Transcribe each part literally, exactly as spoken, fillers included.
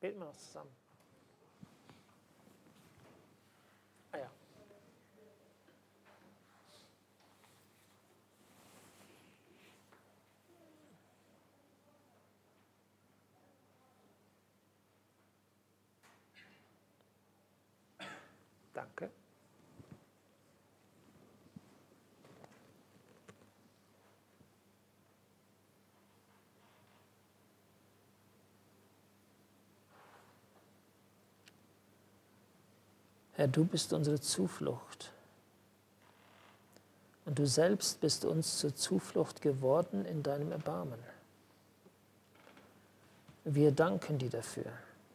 Beten wir noch zusammen. Ah ja. Danke. Herr, du bist unsere Zuflucht. Und du selbst bist uns zur Zuflucht geworden in deinem Erbarmen. Wir danken dir dafür.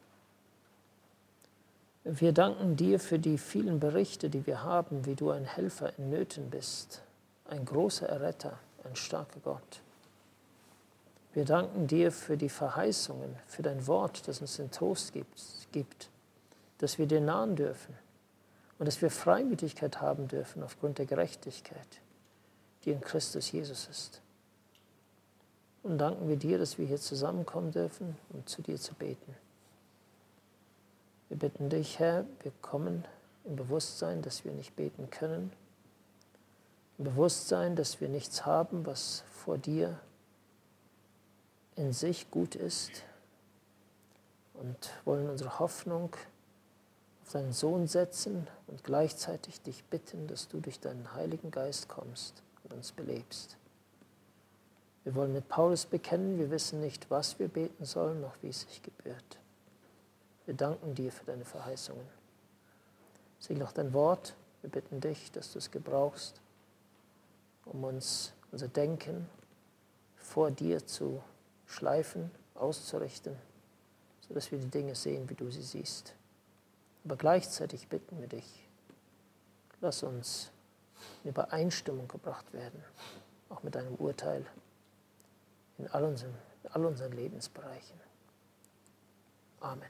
Wir danken dir für die vielen Berichte, die wir haben, wie du ein Helfer in Nöten bist, ein großer Erretter, ein starker Gott. Wir danken dir für die Verheißungen, für dein Wort, das uns den Trost gibt, dass wir dir nahen dürfen. Und dass wir Freimütigkeit haben dürfen aufgrund der Gerechtigkeit, die in Christus Jesus ist. Und danken wir dir, dass wir hier zusammenkommen dürfen, um zu dir zu beten. Wir bitten dich, Herr, wir kommen im Bewusstsein, dass wir nicht beten können, im Bewusstsein, dass wir nichts haben, was vor dir in sich gut ist, und wollen unsere Hoffnung auf deinen Sohn setzen und gleichzeitig dich bitten, dass du durch deinen Heiligen Geist kommst und uns belebst. Wir wollen mit Paulus bekennen, wir wissen nicht, was wir beten sollen, noch wie es sich gebührt. Wir danken dir für deine Verheißungen. Segne auch dein Wort. Wir bitten dich, dass du es gebrauchst, um uns unser Denken vor dir zu schleifen, auszurichten, sodass wir die Dinge sehen, wie du sie siehst. Aber gleichzeitig bitten wir dich, lass uns in Übereinstimmung gebracht werden, auch mit deinem Urteil in all unseren, in all unseren Lebensbereichen. Amen.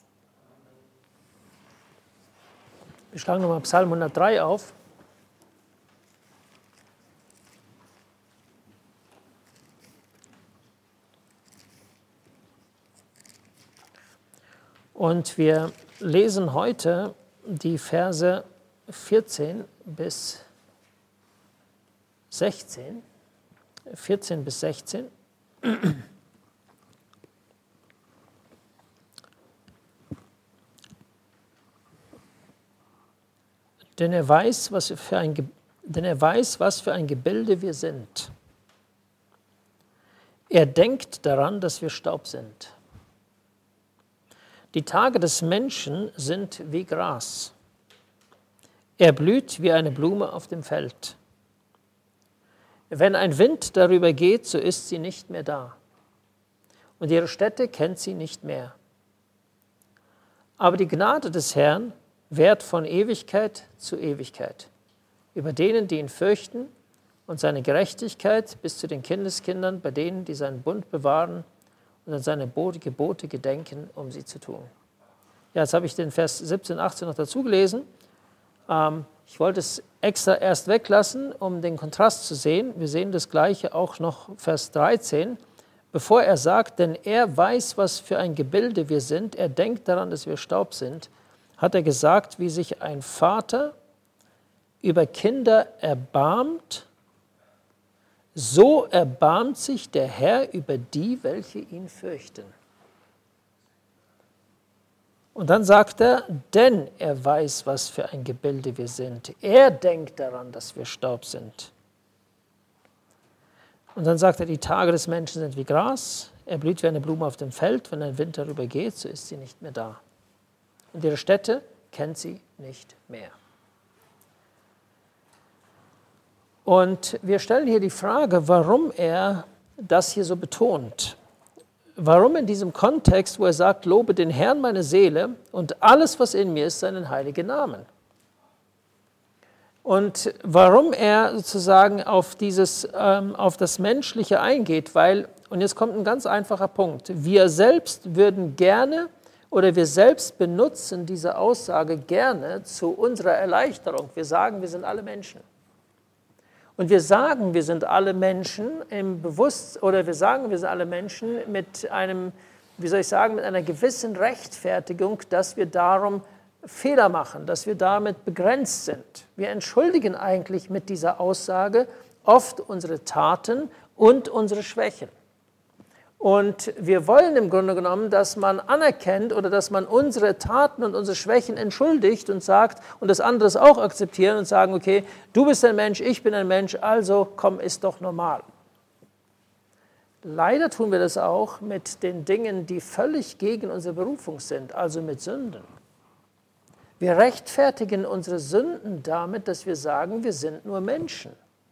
Wir schlagen nochmal Psalm hundertdrei auf. Und wir lesen heute die Verse vierzehn bis sechzehn. vierzehn bis sechzehn. Denn er weiß, was für ein, Ge- denn er weiß, was für ein Gebilde wir sind. Er denkt daran, dass wir Staub sind. Die Tage des Menschen sind wie Gras. Er blüht wie eine Blume auf dem Feld. Wenn ein Wind darüber geht, so ist sie nicht mehr da. Und ihre Stätte kennt sie nicht mehr. Aber die Gnade des Herrn währt von Ewigkeit zu Ewigkeit über denen, die ihn fürchten, und seine Gerechtigkeit bis zu den Kindeskindern, bei denen, die seinen Bund bewahren und an seine Gebote gedenken, um sie zu tun. Ja, jetzt habe ich den Vers siebzehn, achtzehn noch dazu gelesen. Ähm, ich wollte es extra erst weglassen, um den Kontrast zu sehen. Wir sehen das Gleiche auch noch Vers dreizehn. Bevor er sagt, denn er weiß, was für ein Gebilde wir sind, er denkt daran, dass wir Staub sind, hat er gesagt, wie sich ein Vater über Kinder erbarmt, so erbarmt sich der Herr über die, welche ihn fürchten. Und dann sagt er, denn er weiß, was für ein Gebilde wir sind. Er denkt daran, dass wir Staub sind. Und dann sagt er, die Tage des Menschen sind wie Gras. Er blüht wie eine Blume auf dem Feld. Wenn ein Wind darüber geht, so ist sie nicht mehr da. Und ihre Stätte kennt sie nicht mehr. Und wir stellen hier die Frage, warum er das hier so betont. Warum in diesem Kontext, wo er sagt, lobe den Herrn meine Seele und alles, was in mir ist, seinen heiligen Namen. Und warum er sozusagen auf, dieses, ähm, auf das Menschliche eingeht, weil, und jetzt kommt ein ganz einfacher Punkt, wir selbst würden gerne oder wir selbst benutzen diese Aussage gerne zu unserer Erleichterung. Wir sagen, wir sind alle Menschen. Und wir sagen, wir sind alle Menschen im Bewusstsein, oder wir sagen, wir sind alle Menschen mit einem wie soll ich sagen, mit einer gewissen Rechtfertigung, dass wir darum Fehler machen, dass wir damit begrenzt sind. Wir entschuldigen eigentlich mit dieser Aussage oft unsere Taten und unsere Schwächen. Und wir wollen im Grunde genommen, dass man anerkennt oder dass man unsere Taten und unsere Schwächen entschuldigt und sagt und das andere auch akzeptieren und sagen, okay, du bist ein Mensch, ich bin ein Mensch, also komm, ist doch normal. Leider tun wir das auch mit den Dingen, die völlig gegen unsere Berufung sind, also mit Sünden. Wir rechtfertigen unsere Sünden damit, dass wir sagen, wir sind nur Menschen.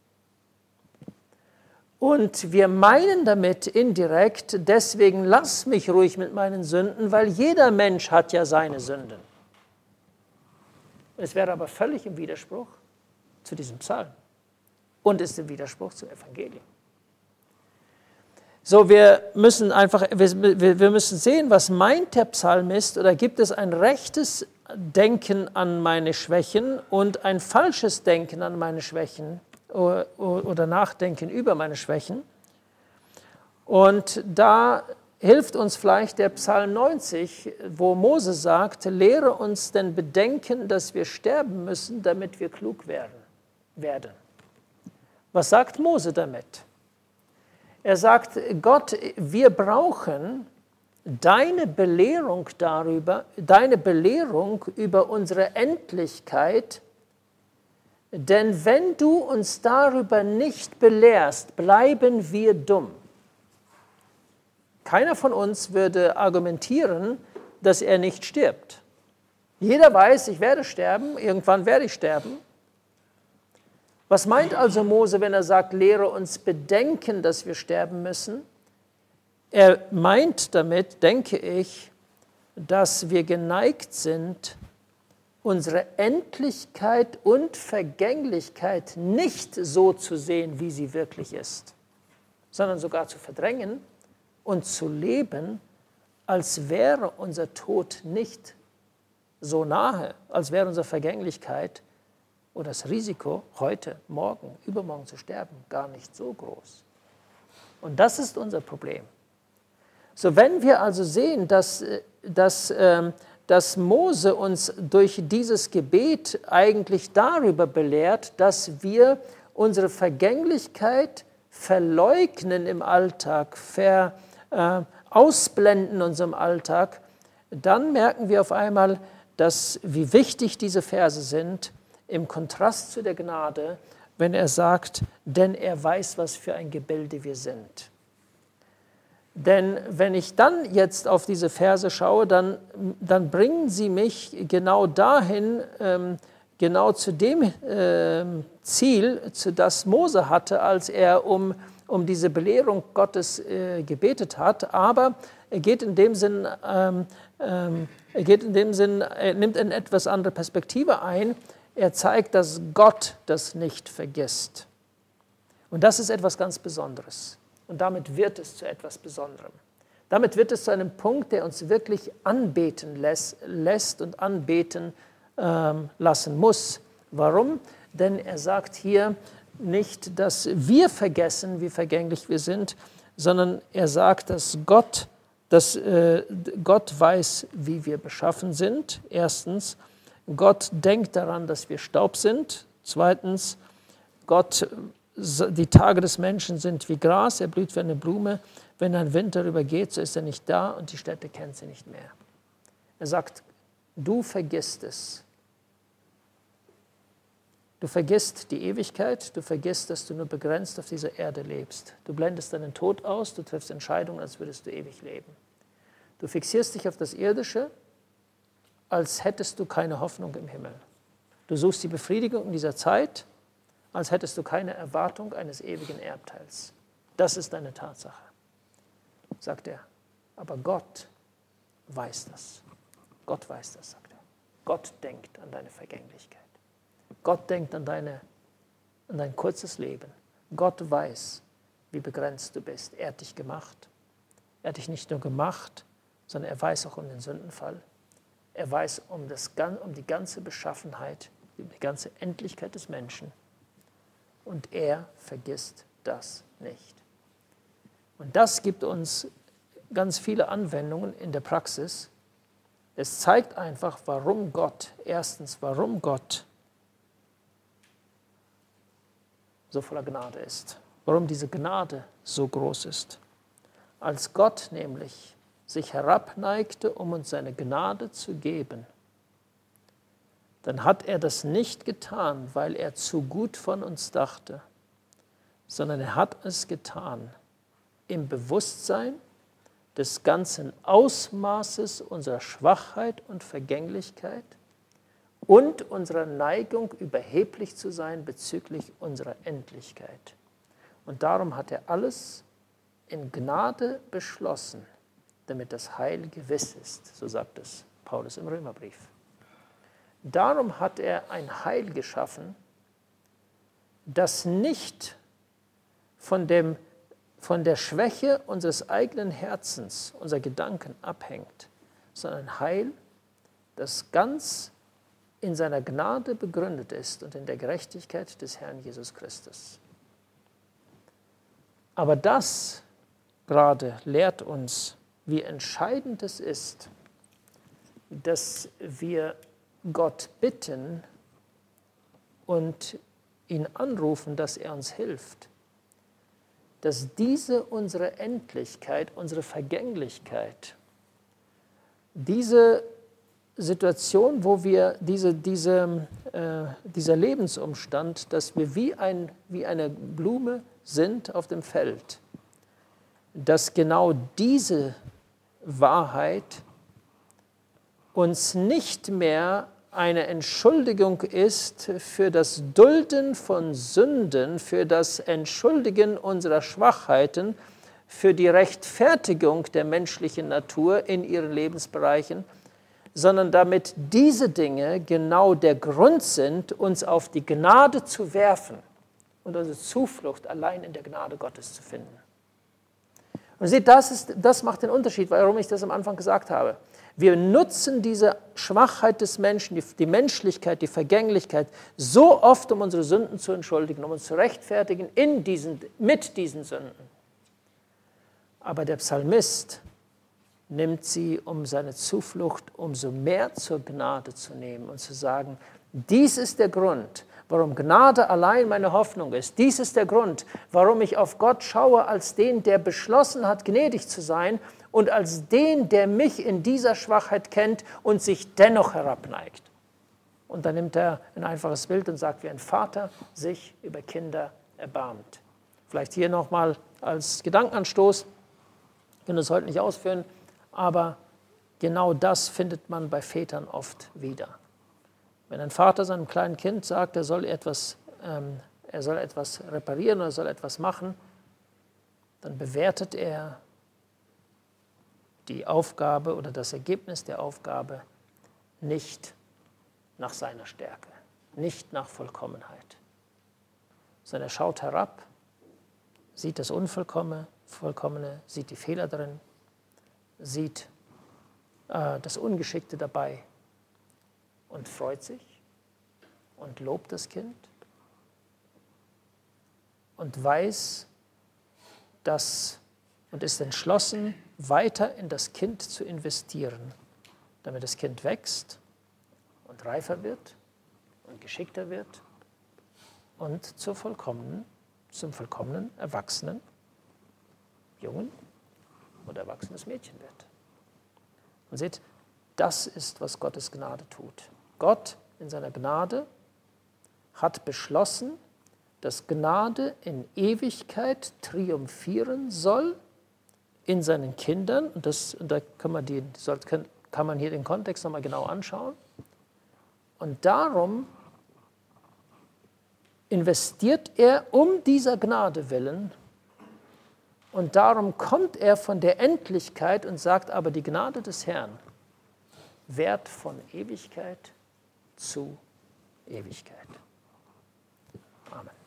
Und wir meinen damit indirekt, deswegen lass mich ruhig mit meinen Sünden, weil jeder Mensch hat ja seine Sünden. Es wäre aber völlig im Widerspruch zu diesem Psalm und ist im Widerspruch zum Evangelium. So, wir müssen einfach, wir, wir müssen sehen, was meint der Psalmist, oder gibt es ein rechtes Denken an meine Schwächen und ein falsches Denken an meine Schwächen oder Nachdenken über meine Schwächen. Und da hilft uns vielleicht der Psalm neunzig, wo Mose sagt, lehre uns denn bedenken, dass wir sterben müssen, damit wir klug werden. werden. Was sagt Mose damit? Er sagt, Gott, wir brauchen deine Belehrung darüber, deine Belehrung über unsere Endlichkeit, denn wenn du uns darüber nicht belehrst, bleiben wir dumm. Keiner von uns würde argumentieren, dass er nicht stirbt. Jeder weiß, ich werde sterben, irgendwann werde ich sterben. Was meint also Mose, wenn er sagt, lehre uns bedenken, dass wir sterben müssen? Er meint damit, denke ich, dass wir geneigt sind, unsere Endlichkeit und Vergänglichkeit nicht so zu sehen, wie sie wirklich ist, sondern sogar zu verdrängen und zu leben, als wäre unser Tod nicht so nahe, als wäre unsere Vergänglichkeit oder das Risiko, heute, morgen, übermorgen zu sterben, gar nicht so groß. Und das ist unser Problem. So, wenn wir also sehen, dass, dass, dass Mose uns durch dieses Gebet eigentlich darüber belehrt, dass wir unsere Vergänglichkeit verleugnen im Alltag, ver, äh, ausblenden in unserem Alltag, dann merken wir auf einmal, dass, wie wichtig diese Verse sind, im Kontrast zu der Gnade, wenn er sagt, denn er weiß, was für ein Gebilde wir sind. Denn wenn ich dann jetzt auf diese Verse schaue, dann, dann bringen sie mich genau dahin, ähm, genau zu dem ähm, Ziel, zu das Mose hatte, als er um, um diese Belehrung Gottes äh, gebetet hat. Aber er geht in dem Sinn, ähm, ähm, er geht in dem Sinn, er nimmt eine etwas andere Perspektive ein. Er zeigt, dass Gott das nicht vergisst. Und das ist etwas ganz Besonderes. Und damit wird es zu etwas Besonderem. Damit wird es zu einem Punkt, der uns wirklich anbeten lässt, lässt und anbeten ähm, lassen muss. Warum? Denn er sagt hier nicht, dass wir vergessen, wie vergänglich wir sind, sondern er sagt, dass Gott, dass, äh, Gott weiß, wie wir beschaffen sind. Erstens, Gott denkt daran, dass wir Staub sind. Zweitens, Gott die Tage des Menschen sind wie Gras, er blüht wie eine Blume. Wenn ein Wind darüber geht, so ist er nicht da und die Städte kennt sie nicht mehr. Er sagt, du vergisst es. Du vergisst die Ewigkeit, du vergisst, dass du nur begrenzt auf dieser Erde lebst. Du blendest deinen Tod aus, du triffst Entscheidungen, als würdest du ewig leben. Du fixierst dich auf das Irdische, als hättest du keine Hoffnung im Himmel. Du suchst die Befriedigung in dieser Zeit, als hättest du keine Erwartung eines ewigen Erbteils. Das ist eine Tatsache, sagt er. Aber Gott weiß das. Gott weiß das, sagt er. Gott denkt an deine Vergänglichkeit. Gott denkt an, deine, an dein kurzes Leben. Gott weiß, wie begrenzt du bist. Er hat dich gemacht. Er hat dich nicht nur gemacht, sondern er weiß auch um den Sündenfall. Er weiß um, das, um die ganze Beschaffenheit, um die ganze Endlichkeit des Menschen. Und er vergisst das nicht. Und das gibt uns ganz viele Anwendungen in der Praxis. Es zeigt einfach, warum Gott, erstens, warum Gott so voller Gnade ist, warum diese Gnade so groß ist. Als Gott nämlich sich herabneigte, um uns seine Gnade zu geben, dann hat er das nicht getan, weil er zu gut von uns dachte, sondern er hat es getan im Bewusstsein des ganzen Ausmaßes unserer Schwachheit und Vergänglichkeit und unserer Neigung, überheblich zu sein bezüglich unserer Endlichkeit. Und darum hat er alles in Gnade beschlossen, damit das Heil gewiss ist, so sagt es Paulus im Römerbrief. Darum hat er ein Heil geschaffen, das nicht von, dem, von der Schwäche unseres eigenen Herzens, unserer Gedanken abhängt, sondern ein Heil, das ganz in seiner Gnade begründet ist und in der Gerechtigkeit des Herrn Jesus Christus. Aber das gerade lehrt uns, wie entscheidend es ist, dass wir Gott bitten und ihn anrufen, dass er uns hilft, dass diese unsere Endlichkeit, unsere Vergänglichkeit, diese Situation, wo wir diese, diese, äh, dieser Lebensumstand, dass wir wie, ein, wie eine Blume sind auf dem Feld, dass genau diese Wahrheit uns nicht mehr eine Entschuldigung ist für das Dulden von Sünden, für das Entschuldigen unserer Schwachheiten, für die Rechtfertigung der menschlichen Natur in ihren Lebensbereichen, sondern damit diese Dinge genau der Grund sind, uns auf die Gnade zu werfen und unsere Zuflucht allein in der Gnade Gottes zu finden. Und seht, das, ist, das macht den Unterschied, warum ich das am Anfang gesagt habe. Wir nutzen diese Schwachheit des Menschen, die, die Menschlichkeit, die Vergänglichkeit so oft, um unsere Sünden zu entschuldigen, um uns zu rechtfertigen in diesen, mit diesen Sünden. Aber der Psalmist nimmt sie, um seine Zuflucht umso mehr zur Gnade zu nehmen und zu sagen, dies ist der Grund, warum Gnade allein meine Hoffnung ist. Dies ist der Grund, warum ich auf Gott schaue als den, der beschlossen hat, gnädig zu sein und als den, der mich in dieser Schwachheit kennt und sich dennoch herabneigt. Und dann nimmt er ein einfaches Bild und sagt, wie ein Vater sich über Kinder erbarmt. Vielleicht hier nochmal als Gedankenanstoß, ich kann das heute nicht ausführen, aber genau das findet man bei Vätern oft wieder. Wenn ein Vater seinem kleinen Kind sagt, er soll etwas, ähm, er soll etwas reparieren oder soll etwas machen, dann bewertet er die Aufgabe oder das Ergebnis der Aufgabe nicht nach seiner Stärke, nicht nach Vollkommenheit, sondern er schaut herab, sieht das Unvollkommene, Vollkommene, sieht die Fehler drin, sieht äh, das Ungeschickte dabei und freut sich und lobt das Kind und weiß, dass und ist entschlossen, weiter in das Kind zu investieren, damit das Kind wächst und reifer wird und geschickter wird und zur vollkommenen, zum vollkommenen erwachsenen Jungen oder erwachsenes Mädchen wird. Und seht, das ist, was Gottes Gnade tut. Gott in seiner Gnade hat beschlossen, dass Gnade in Ewigkeit triumphieren soll in seinen Kindern. Und, das, und da kann man, die, kann man hier den Kontext nochmal genau anschauen. Und darum investiert er um dieser Gnade willen. Und darum kommt er von der Endlichkeit und sagt, aber die Gnade des Herrn währt von Ewigkeit zu Ewigkeit. Amen.